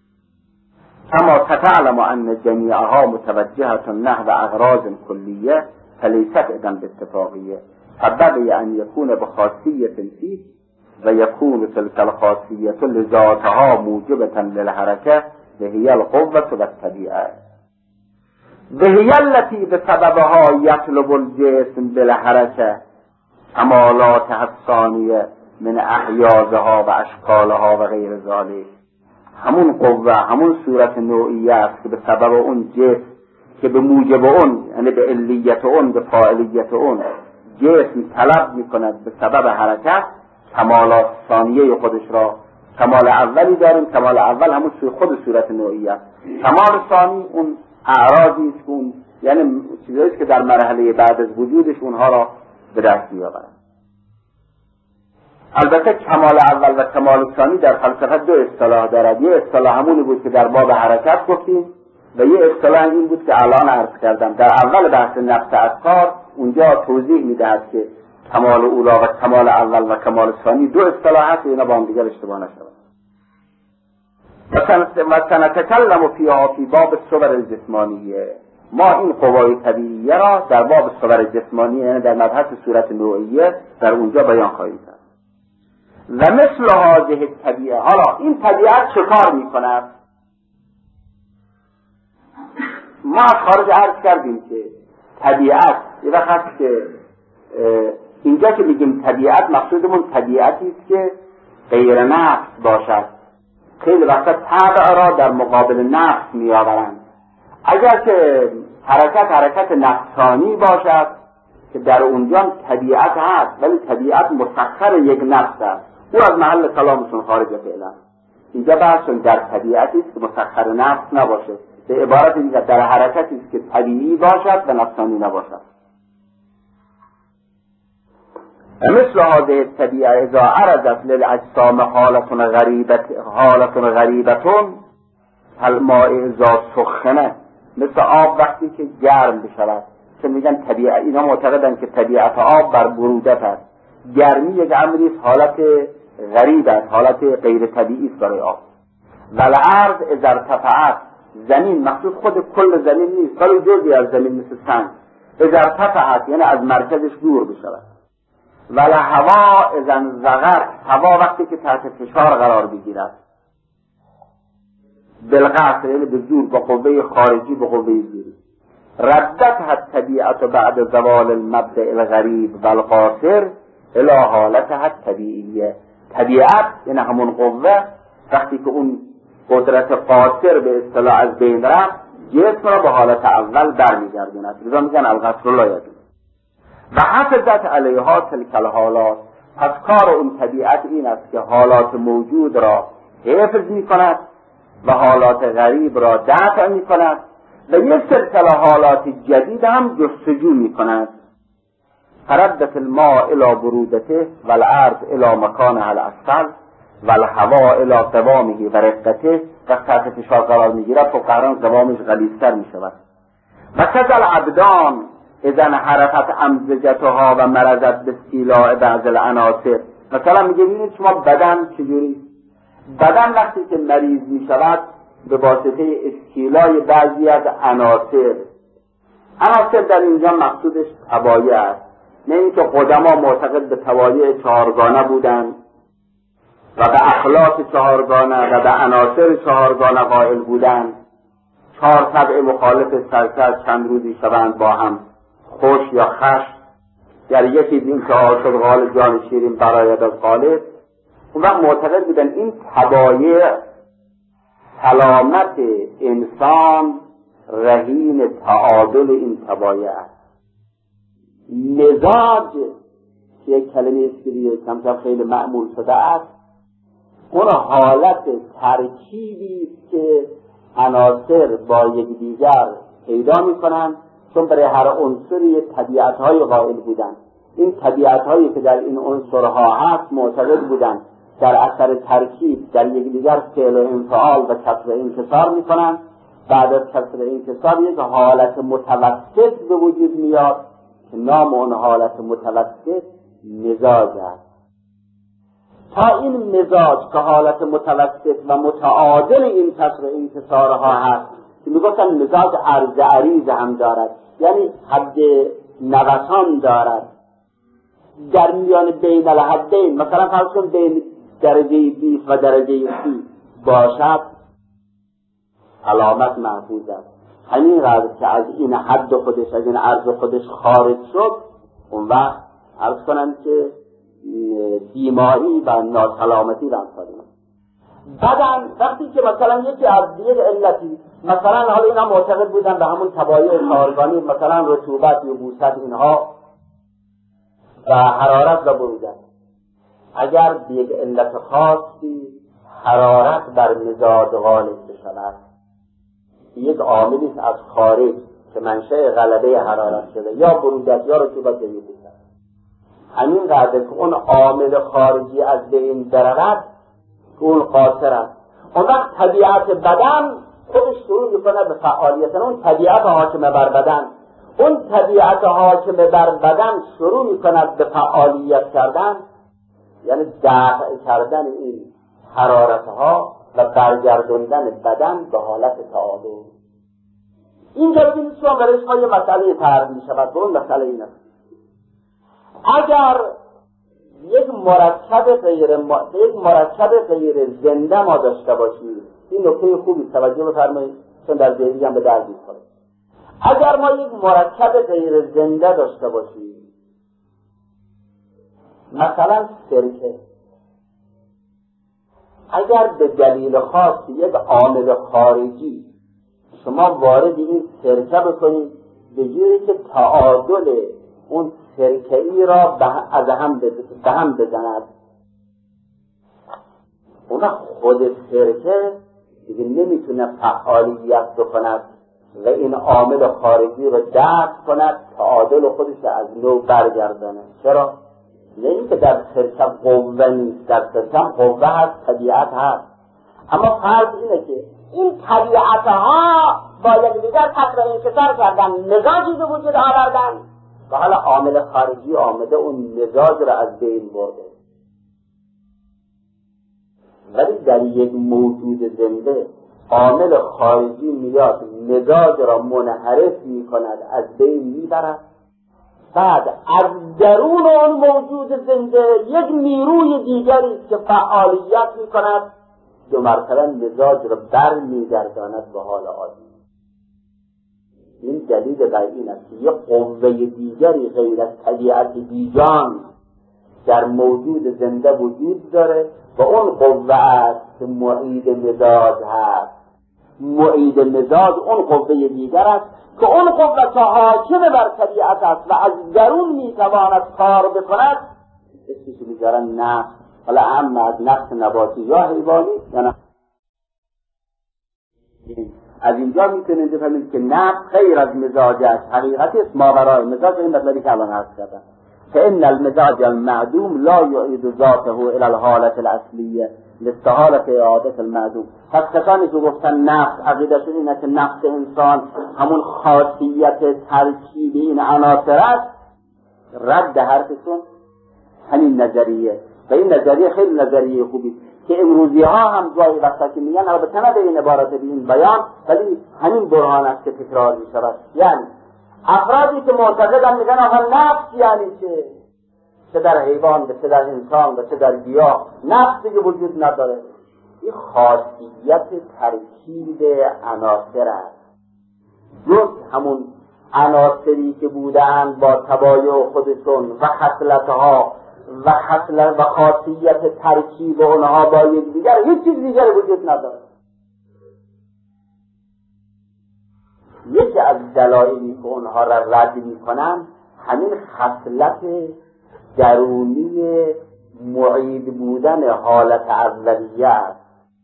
کما تعلم ان جمیعها متوجهه نحو اغراض کلیه فلیست اذن باتفاقیه، فبقي ان یکون بخاصیه فیه و یکون تلك الخاصیه لذاتها موجبه للحرکه وهي القوة والطبيعة وهي التي بسببها يطلب الجسم بالحركة كمالاتها الثانية من احيازها و اشکالها و غیر ذلك. همون قوه، همون صورت نوعیه است که به سبب اون جسم که به موجب اون، یعنی به علیت اون، به فاعلیت اون جسم طلب میکند به سبب حرکت کمالات ثانیه خودش را. کمال اولی داریم، کمال اول همون خود صورت نوعیه است. کمال ثانی اون اعراضی است که اون یعنی چیزایی که در مرحله بعد از وجودش اونها را به دست میآورد. البته کمال اول و کمال ثانی در فلسفه دو اصطلاح دارد. یه اصطلاح همونی بود که در باب حرکت گفتیم و یه اصطلاح این بود که الان عرض کردم. در اول بحث نفس اذکار اونجا توضیح میدهد که کمال اولا و کمال اول و کمال ثانی دو اصطلاح هست، اینا با هم دیگر اشتباه نشود. و سنتکلم فیها فی باب الصور الجسمانیه، ما این قوای طبیعیه را در باب الصور الجسمانیه، یعنی در مبحث صورت نوعیه، در اونجا بیان خواهیم کرد. و مثل هذه الطبیعه، حالا این طبیعت چه کار میکند؟ ما خارج عرض کردیم که طبیعت یه وقت که اینجا که میگیم طبیعت مقصودمون طبیعتی است که غیر نفس باشد. خیلی وقتا طبع را در مقابل نفس میآورند. اگر که حرکت نفسانی باشد که در اونجا طبیعت هست، ولی طبیعت مسخر یک نفس است، او از محل کلامشون خارجه فعلا. اینجا بحثشون در طبیعتی است که مسخر نفس نباشه، به عبارت دیگر در حرکتی است که طبیعی باشد و نفسانی نباشد. مثل هذه الطبیعه اذا عرضت للاجسام حالت غریبتون الماء اذا سخنه، مثل آب وقتی که گرم بشود. که میگن طبیعت، اینا معتقدن که طبیعت آب بر برودت است. گرمی یک امری است، حالت غریب است، حالت غیر طبیعی است برای آب. والارض اذا ارتفعت، زمین مخصوص خود کل زمین نیست ولی جزئی از زمین مثل سنگ، اذا ارتفعت یعنی از مرکزش دور بشود. والهوا اذا انزغت، هوا وقتی که تحت فشار قرار بگیرد، بالقصر یعنی به زور، با قوه خارجی، با قوه زوری. ردتها الطبیعت بعد زوال المبدأ الغریب والقاصر الى حالتها الطبیعیه. طبیعت یعنی همون قوه وقتی که اون قدرت قاصر به اصطلاح از بین رفت، جسم را به حالت اول برمیگردوند. لذا میگن القصر لا یدوم. و حفظت علیها تلک الحالات، پس کار اون طبیعت این است که حالات موجود را حفظ میکند و حالات غریب را دفع میکند و یک سلسله حالات جدید هم جستجو میکند. فردت الماء الى برودته والارض الى مکانها الاسفل والهوا الى قوامه و رقته، وقت تحت فشار قرار میگیرد خب قرار قوامش غلیظتر میشود. و کذا الابدان اذا انحرفت امزجتها و مرضت باستیلاء بعض العناصر. مثلا میگه ببینید شما بدن چجوری، بدن وقتی که مریض میشود به واسطه استیلای بعضی از عناصر در اینجا مقصودش طبایع است، نه اینکه قدما معتقد به طبایع چهارگانه بودند و به اخلاق چهارگانه و به عناصر چهارگانه قائل بودند. 4 طبع مخالف سرسر چند روزی شوند با هم خوش یا خش، یعنی یکی این که عاشق غالب جان شیرین براید از غالب. اون وقت معتقد بودن این طبایع سلامت انسان رهین تعادل این طبایع است. مزاج که یک کلمه اسکریه کمتر خیلی معمول شده است، اون حالت ترکیبی که عناصر با یکدیگر پیدا میکنند، چون برای هر عنصری طبیعت‌های قائل بودند. این طبیعت‌هایی که در این عنصرها هست معتقد بودند در اثر ترکیب در یکدیگر فعل و انفعال و کسر انکسار میکنند. بعد از کسر انکسار یک حالت متوسط به وجود میاد که نام اون حالت متوسط مزاج است. تا این مزاج که حالت متوسط و متعادل این کسر انکسارها هست که میگفتن مزاج عرض عریض هم دارد، یعنی حد نوسان دارد در میان بین الحدین، مثلا فرض کن بین درجه 20 و درجه 30 باشد، علامت محفوظ است. همین قدر که از این حد خودش، از این عرض خودش خارج شد، اون وقت عرض کنند که بیماری و ناسلامتی رفت داریم. بدن وقتی که مثلا یکی از یک علتی، مثلا حالا اینا معتقد بودن به همون طبایع چهارگانی، مثلا رطوبت یا بوست اینها و حرارت و برودت، اگر به یک علت خاصی حرارت بر مزاج غالب بشود، یک عاملی از خارج که منشأ غلبه حرارت شده، یا برودت یا رطوبت یا بوست، همین قدر که اون عامل خارجی از بین برود اون قاصر است. اون وقت طبیعت بدن خودش شروع میکنه به فعالیت. اون طبیعت حاکم بر بدن، اون طبیعت حاکم بر بدن شروع میکند به فعالیت کردن، یعنی دفع کردن این حرارتها و برگردوندن بدن به حالت تعادل. اینجا ببینید شما برای شما یه مسئله طرح میشود. اون مسئله این است: اگر یک مرکب غیر زنده ما داشته باشیم، این نکته خوبی توجه بفرمایید چون در ذهنی هم به درد میخوره. اگر ما یک مرکب غیر زنده داشته باشیم، مثلا سرکه، اگر به دلیل خاصی یک عامل خارجی شما وارد این سرکه بکنید به جوری که تعادل اون سرکه‌ای را به هم بزند، اون خود سرکه دیگه نمیتونه فعالیت بکند و این عامل خارجی رو دفع کند، تعادل خودش از نو برگردانه. چرا؟ نه اینکه در ترکم قوه نیست، در ترکم قوه هست، طبیعت هست، اما فرض اینه که این طبیعتها با یکدیگر تقریبا انکسار کردن، مزاجی به وجود آوردن و حالا عامل خارجی آمده اون مزاج را از بین برده. ولی در یک موجود زنده عامل خارجی میاد مزاج را منحرف میکند، از بین میبرد، بعد از درون اون موجود زنده یک نیروی دیگری که فعالیت میکند 2 مرتبه مزاج را بر میگرداند به حال عادی. این دلیل بر این است که یک قوه دیگری غیر از طبیعت بیجان در موجود زنده وجود داره و اون قوه است معید مزاج هست. معید مزاج اون قوه دیگر است که اون قوه که حاکم بر طبیعت است و از درون میتواند کار بکند، اسمش میذارن نفس. حالا اما از نفس نباتی یا حیوانی یا نفس. از اینجا میتونید بفهمید که نفس غیر از مزاجش حقیقتی است ماورای مزاج. این مطلبی که الان عرض کردم فإن المزاج المعدوم لا يعيد ذاته الى الحالة الاصلیه لاستحالة اعادة المعدوم. پس کسانی که گفتن نفس عقیدهشون اینه که نفس انسان همون خاصیت ترکیب این عناصر است، رد حرفشون همین نظریه و این نظریه خیلی نظریه خوبی که امروزی ها هم جایی وقتا که میگن، البته نه به این عبارت به این بیان، ولی همین برهان است که تکرار می شود. یعنی افرادی که معتقدن میگن آقا نفس یعنی چه در حیوان و چه در انسان و چه در گیاه نفس دیگه وجود نداره. این خاصیت ترکیب عناصر است، جز همون عناصری که بودند با تبایع خودشون و خصلتها و خاصیت ترکیب اونها با یکدیگر، هیچ چیز دیگری وجود نداره. یکی از دلایلی که اونها را رد میکنن همین خصلت درونی معید بودن حالت اولیه است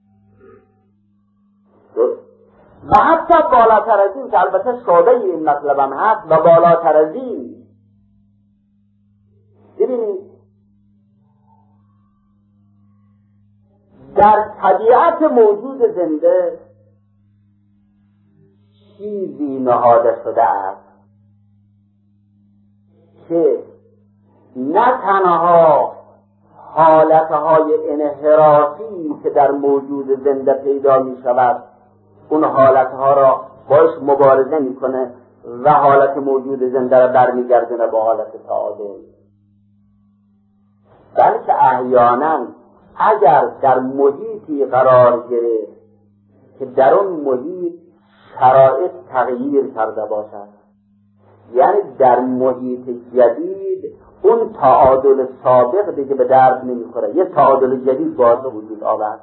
و حتی بالاتر از این که البته شعبه این مطلب هم هست و بالاتر از این، ببینید در طبیعت موجود زنده چیزی نهاده شده است که نه تنها حالتهای انحرافی که در موجود زنده پیدا می شود اون حالتها را باش مبارزه می کنه و حالت موجود زنده را برمیگردونه به حالت تعادل، بلکه احیانا اگر در محیطی قرار گرفت که در اون محیط شرایط تغییر کرده باشد، یعنی در محیط جدید اون تعادل سابق دیگه به درد نمیخوره، یه تعادل جدید باید وجود آورد.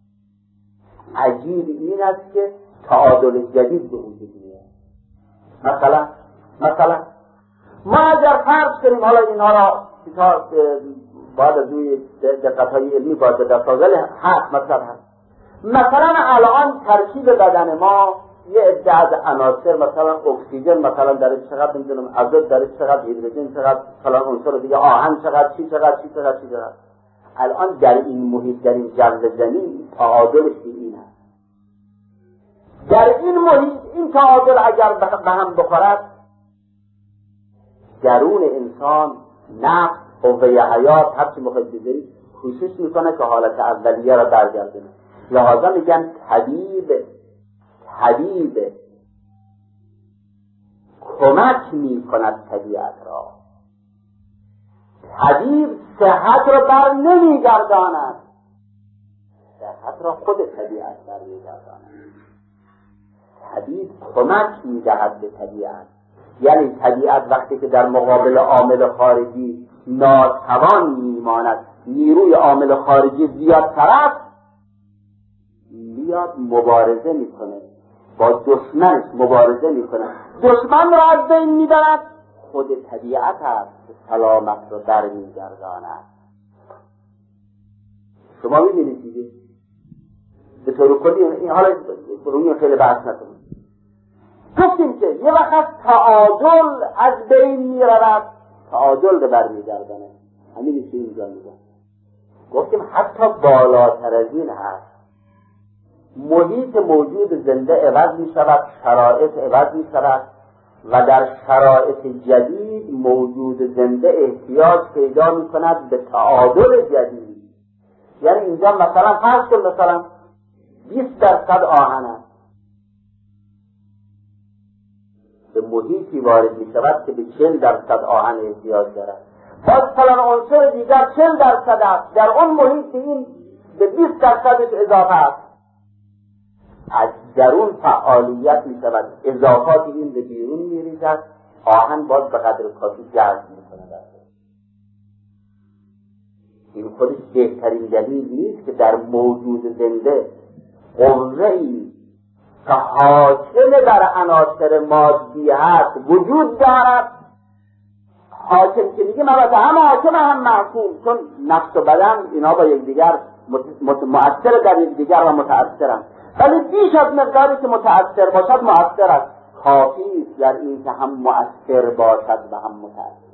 عجیب این است که تعادل جدید به وجود میاد. مثلا ما اگر فرض کنیم، حالا اینها را باید از روی دقت‌های علمی باید به دست آورد، هست مثلا الان ترکیب بدن ما یه عده از عناصر، مثلا اکسیژن مثلا درش چقدر، نمیدونم آزوت درش چقدر، هیدروژن چقدر، فلان عنصر دیگه، آهن چقدر، چی چقدر. الان در این محیط، در این جو زمین تعادلش این است. در این محیط این تعادل اگر به هم بخورد، درون انسان نفس قوه حیات هر چی میخواید بذارید کوشش میکنه که حالت اولیه را برگردونه. لحاظا میگن طبیب کمک میکند طبیعت را. طبیب صحت را بر نمیگرداند، صحت را خود طبیعت بر میگرداند. طبیب کمک میدهد به طبیعت، یعنی طبیعت وقتی که در مقابل عامل خارجی ناتوان میماند، نیروی عامل خارجی زیاد طرف میاد مبارزه میکنه، با دشمنش مبارزه میکنه، دشمن را از بین میبرد، خود طبیعت هست که سلامت را در میگرداند. شما میبینید دیگه به طور کلی این حالا روی خیلی بحث نکنیم. گفتیم که یه وقت تعادل از بین میرود، تعادل رو برمیگردانه. همین که اینجا میگم. گفتیم حتی بالاتر از این هست. محیط موجود زنده عوض می شود، شرایط عوض می شود و در شرایط جدید موجود زنده احتیاج پیدا می کند به تعادل جدید. یعنی اینجا مثلا فرض کن مثلا 20% آهن است، به محیطی وارد می شود که به 40% آهن احتیاج دارد. باز فلان عنصر دیگر 40% است، در اون محیط این به 20% اضافه است. از درون فعالیت می شود، اضافات این به بیرون می ریزد، آهن باز به قدر کافی جذب می کند. این خودش بهترین دلیل نیست که در موجود زنده قوه‌ای که حاکم بر عناصر مادی هست وجود دارد. حاکم که میگیم البته هم حاکم هم محکوم، چون نفس و بدن اینا با یکدیگر مؤثر در یکدیگر و متأثرند، ولی بیش از مقداری که متأثر باشد مؤثر است. کافی است در این که هم مؤثر باشد و هم متأثر.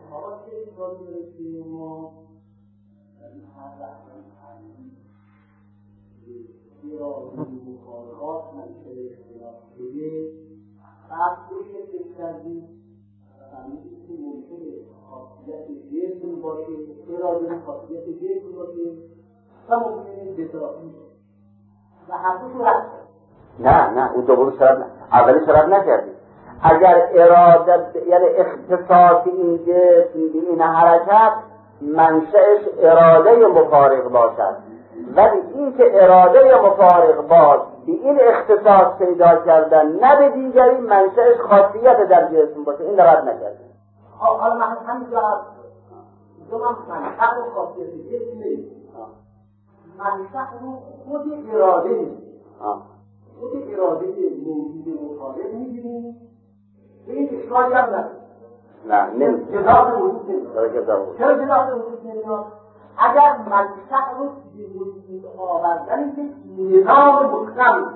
نه اون دوباره شرط اولی شرط نکردی. اگر اراده یعنی اختصاص این جسم به این حرکت منشأش اراده مفارق باشد، ولی این که اراده مفارق باز به این اختصاص پیدا کردن نه به دیگری منشأش خاصیت در جسم باشه، این رد نکردی. حالا من همینجا دوام منشأ و خاصیت جسم نیست، منشأ رو خود اراده نیست، خود اراده موجود مفارق می‌بینیم. به این اشکالی هم نمیشه. جزاء وجود نمیاد. چرا جزاء وجود نمیاد؟ اگر منشأ رو به وجود آوردن یک نظام محکم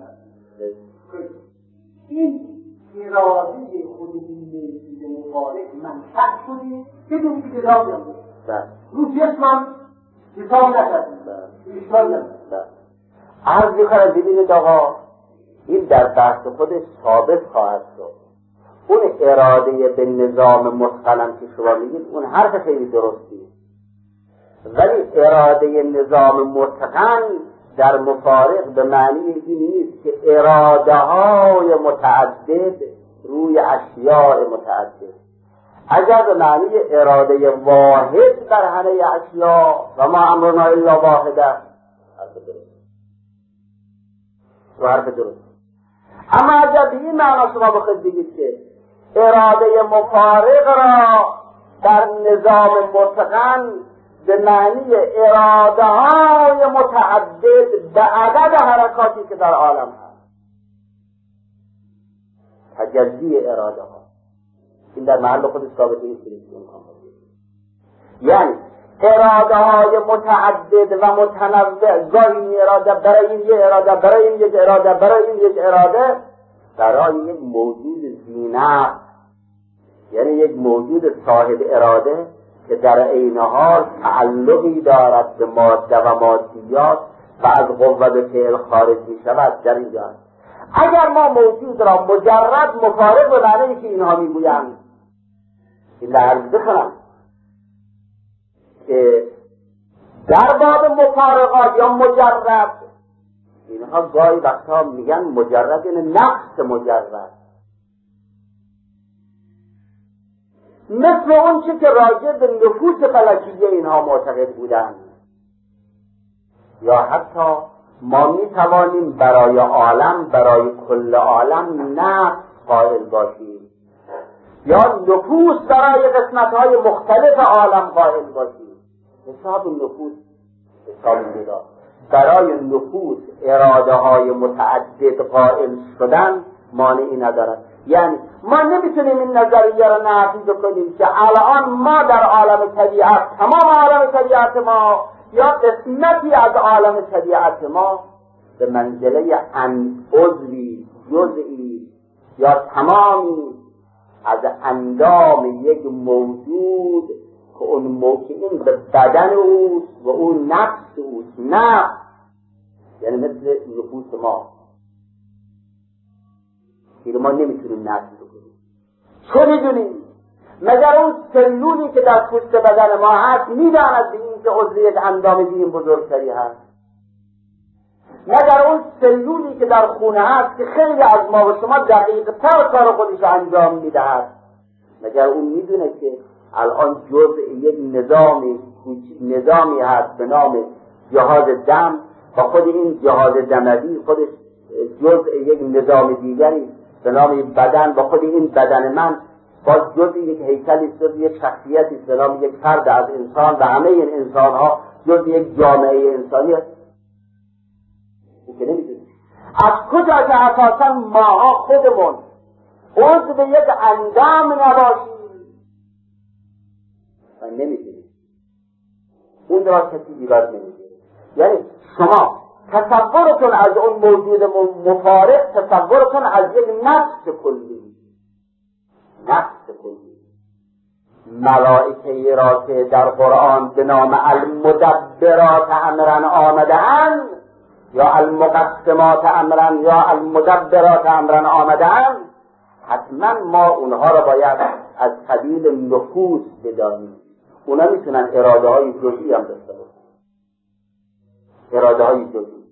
این اراده خود این مفارق منشأ شده بدون که جزا بیامده. رو جسم هم جزا نکردیم. اشکالی هم عرض می‌کنم ببینید آقا، این در بحث خودش ثابت خواهد شد. اون اراده به نظام متقنم که شما میگید اون حرف خیلی درستی، ولی اراده نظام متقن در مفارق به معنی این نیست که اراده های متعدد روی اشیاء متعدد. اگر به معنی اراده واحد در همه اشیاء و ما امرنا الا واحده، حرف درست. اما اگر به این معنا شما بخواید بگید که اراده مفارق را در نظام متقن به معنی اراده های متعدد به عدد حرکاتی که در عالم هست، تجلی اراده ها، این در محل خود ثابته نیست. یعنی اراده های متعدد و متنوع، گاهی این اراده برای این یک اراده، برای این یک اراده، برای این یک اراده، برای یک موجود ذی‌نفس، یعنی یک موجود صاحب اراده که در عین حال تعلقی دارد به ماده و مادیات و از قوت فعل خارج می شود. در اینجا اگر ما موجود را مجرد مفارق به معنی که اینها می گویند، این عرض بکنم که در باب مفارقات یا مجرد، اینها گاهی وقتا میگن مجرد این نفس مجرد، مثل اون چی که راجع به نفوس فلکیه اینها معتقد بودند. یا حتی ما میتوانیم برای عالم، برای کل عالم نفس قائل باشیم، یا نفوس برای قسمت‌های مختلف عالم قائل باشیم. حساب نفوس حساب جدا، برای نفوس اراده های متعدد قائل شدن مانعی ندارد. یعنی ما نمیتونیم این نظریه را نافی کنیم که الان ما در عالم طبیعت، تمام عالم طبیعت ما یا قسمتی از عالم طبیعت ما به منزله عضوی، جزئی یا تمامی از اندام یک موجود که اون موقعین به بدن اوست و اون نفس اوست. نفس یعنی مثل نفوس ما، که ما نمیتونیم نفس رو کنیم. چه میدونیم؟ مگر اون سلولی که در پوست بدن ما هست میداند به این که عضو یک اندام دین بزرگتری هست؟ مگر اون سلولی که در خونه هست که خیلی از ما و شما دقیق تر کار خودش انجام میدهد، مگر اون میدونه که الان جزء یک نظامی هست به نام جهاز دم و خود این جهاز دموی خودش جزء یک نظام دیگری به نام بدن و خود این بدن من باز جزء یک هیکلی است، جزء یک شخصیتی است به نام یک فرد از انسان و همه این انسان ها جزء یک جامعه انسانی است. که نمیدونیم از کجا که اساسا ماها خودمون عضو یک اندام نباشیم و نمیدونیم اون را کسی دیگر نمیدونه. یعنی شما تصورتون از اون موجود مفارق تصورتون از یک نفس کلی، نفس کلی. ملائکه را که در قرآن به نام المدبرات امرا آمده‌اند یا المقسمات امرا یا المدبرات امرا آمده‌اند، حتما ما اونها را باید از قبیل نفوس بدانیم. اونا میتونن اراده های جزئی هم داشته باشن، اراده های جزئی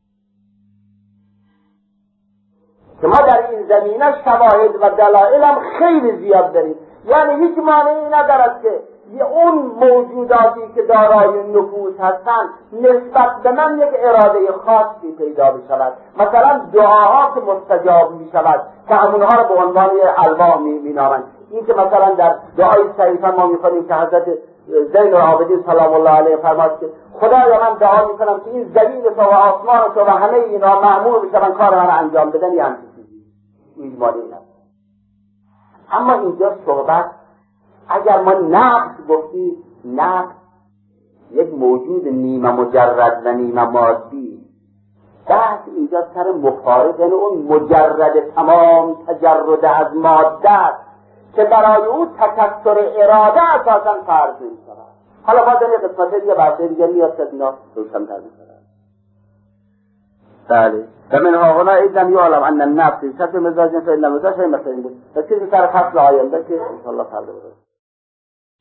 که ما در این زمینه شواهد و دلایل هم خیلی زیاد داریم. یعنی هیچ مانعی ندارد که اون موجوداتی که دارای نفوس هستند نسبت به من یک اراده خاصی پیدا بشود. مثلا دعاها که مستجاب می شود که همونها را به عنوان الواح می نامند. این که مثلا در دعای شریفه ما می کنیم که حضرت زین العابدین سلام الله علیه فرماد که خدایا من دعا می کنم که این زمین تو و آسمان تو و همه اینا مأمور بشن کار من انجام بدن. یعنی این مانعی ندارد. اما اینجا صحبت اگر ما نفس گفتیم، نفس یک موجود نیمه مجرد و نیمه مادی، بعد اینجا سر مفارق، یعنی اون مجرد تمام تجرد از ماده که برای او تکثر اراده اساسا فرض می‌شود. حالا ما در این قسمت دیگه بحث دیگه میاد که اینا روشن‌تر می‌شود. بله فمن ها هنا اذا يعلم ان النفس شكل مزاج فإن مزاج مثل بس كيف صار خاص لا يندك ان شاء الله تعالى.